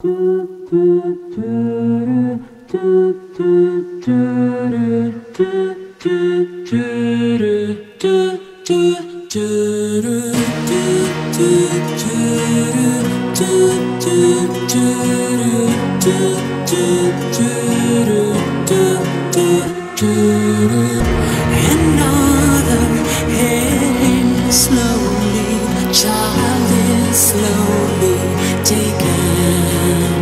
Another heading slowly, child is slowly taken.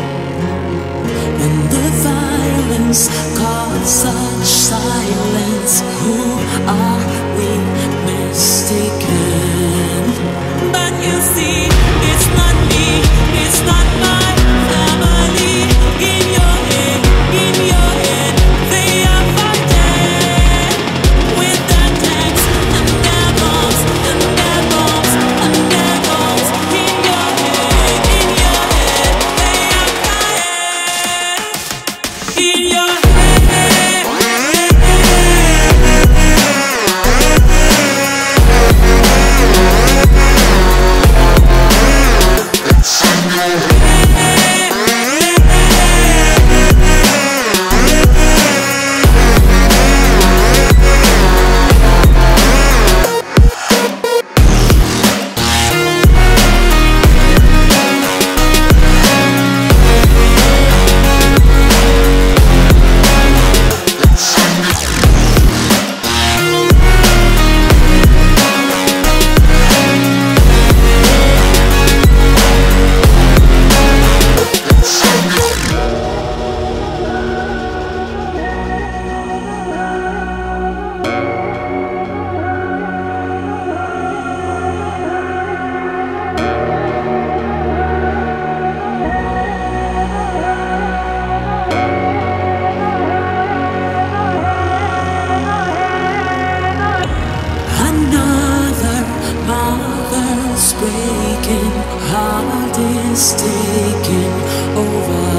When the violence caused such silence, who are we mistaken? But you see, it's not me, it's not my family. In your head, they are fighting with their tanks and their bombs and their bombs and their bombs. In your head, they are crying. In your mother's breaking, heart is taking over.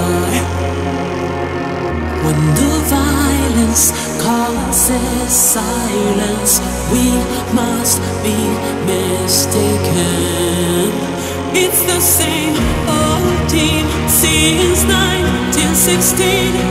When the violence causes silence, we must be mistaken. It's the same old team since 1916.